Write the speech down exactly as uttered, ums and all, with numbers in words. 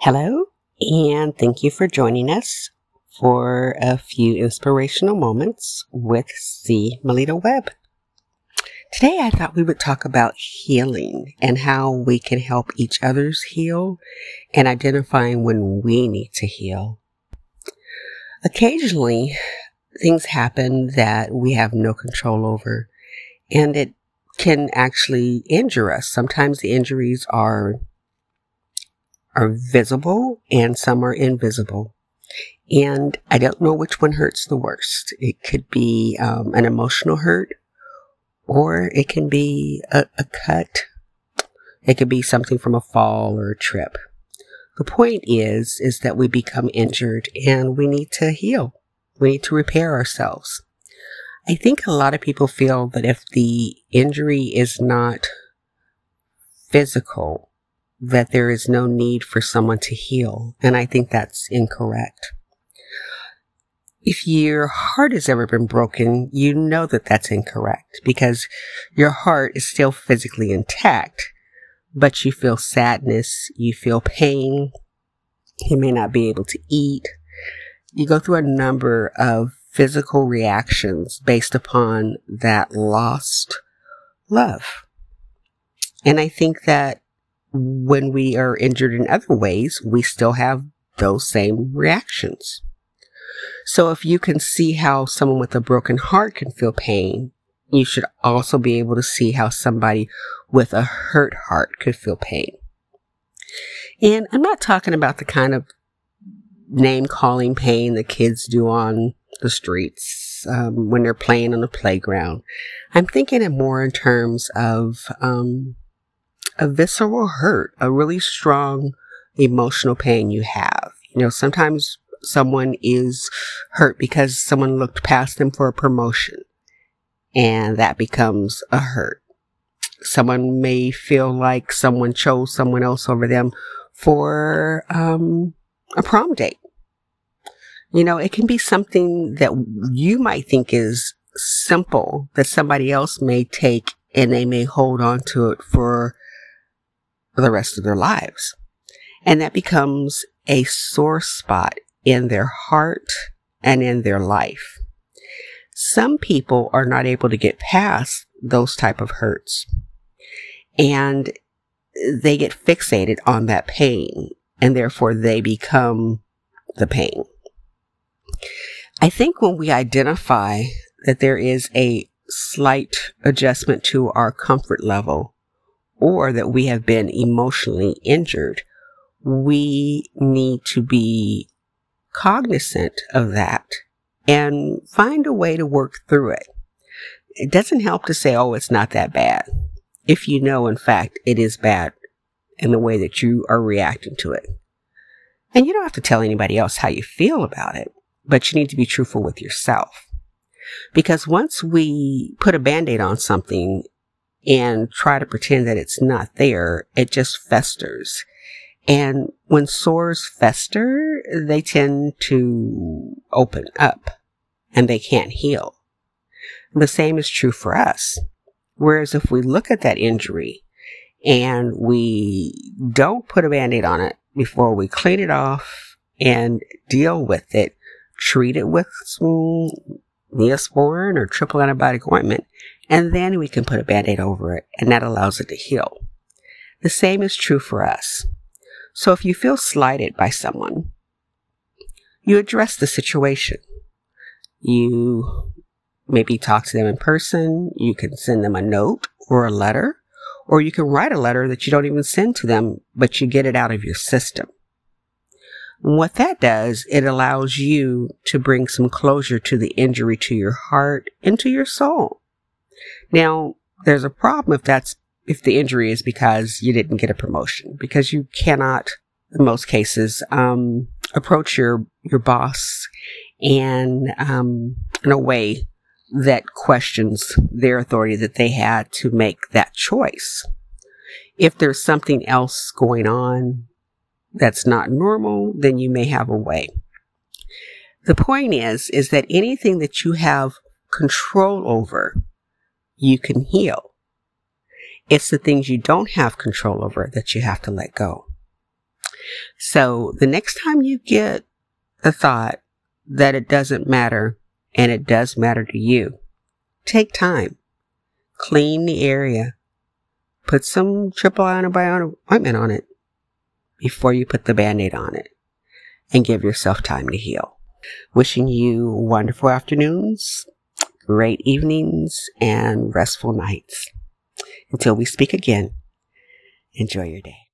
Hello, and thank you for joining us for a few inspirational moments with C. Melita Webb. Today I thought we would talk about healing and how we can help each others heal and identifying when we need to heal. Occasionally, things happen that we have no control over, and it can actually injure us. Sometimes the injuries are are visible and some are invisible. And I don't know which one hurts the worst. It could be um, an emotional hurt, or it can be a, a cut. It could be something from a fall or a trip. The point is, is that we become injured and we need to heal. We need to repair ourselves. I think a lot of people feel that if the injury is not physical, that there is no need for someone to heal. And I think that's incorrect. If your heart has ever been broken, you know that that's incorrect because your heart is still physically intact, but you feel sadness, you feel pain, you may not be able to eat. You go through a number of physical reactions based upon that lost love. And I think that when we are injured in other ways, we still have those same reactions. So if you can see how someone with a broken heart can feel pain, you should also be able to see how somebody with a hurt heart could feel pain. And I'm not talking about the kind of name-calling pain the kids do on the streets um, when they're playing on the playground. I'm thinking it more in terms of um, a visceral hurt, a really strong emotional pain you have. You know, sometimes someone is hurt because someone looked past them for a promotion, and that becomes a hurt. Someone may feel like someone chose someone else over them for um, a prom date. You know, it can be something that you might think is simple that somebody else may take and they may hold on to it for the rest of their lives. And that becomes a sore spot in their heart and in their life. Some people are not able to get past those type of hurts, and they get fixated on that pain, and therefore they become the pain. I think when we identify that there is a slight adjustment to our comfort level, or that we have been emotionally injured, we need to be cognizant of that and find a way to work through it. It doesn't help to say, oh, it's not that bad, if you know, in fact, it is bad in the way that you are reacting to it. And you don't have to tell anybody else how you feel about it, but you need to be truthful with yourself. Because once we put a Band-Aid on something and try to pretend that it's not there, it just festers. And when sores fester, they tend to open up and they can't heal. The same is true for us. Whereas if we look at that injury and we don't put a Band-Aid on it before we clean it off and deal with it, treat it with some Neosporin or triple antibiotic ointment, and then we can put a Band-Aid over it, and that allows it to heal. The same is true for us. So if you feel slighted by someone, you address the situation. You maybe talk to them in person. You can send them a note or a letter, or you can write a letter that you don't even send to them, but you get it out of your system. What that does, it allows you to bring some closure to the injury to your heart and to your soul. Now, there's a problem if that's if the injury is because you didn't get a promotion, because you cannot, in most cases, um, approach your your boss and um, in a way that questions their authority that they had to make that choice. If there's something else going on that's not normal, then you may have a way. The point is, is that anything that you have control over, you can heal. It's the things you don't have control over that you have to let go. So the next time you get the thought that it doesn't matter, and it does matter to you, take time, clean the area, put some triple antibiotic ointment on it before you put the Band-Aid on it, and give yourself time to heal. Wishing you wonderful afternoons, great evenings, and restful nights. Until we speak again, enjoy your day.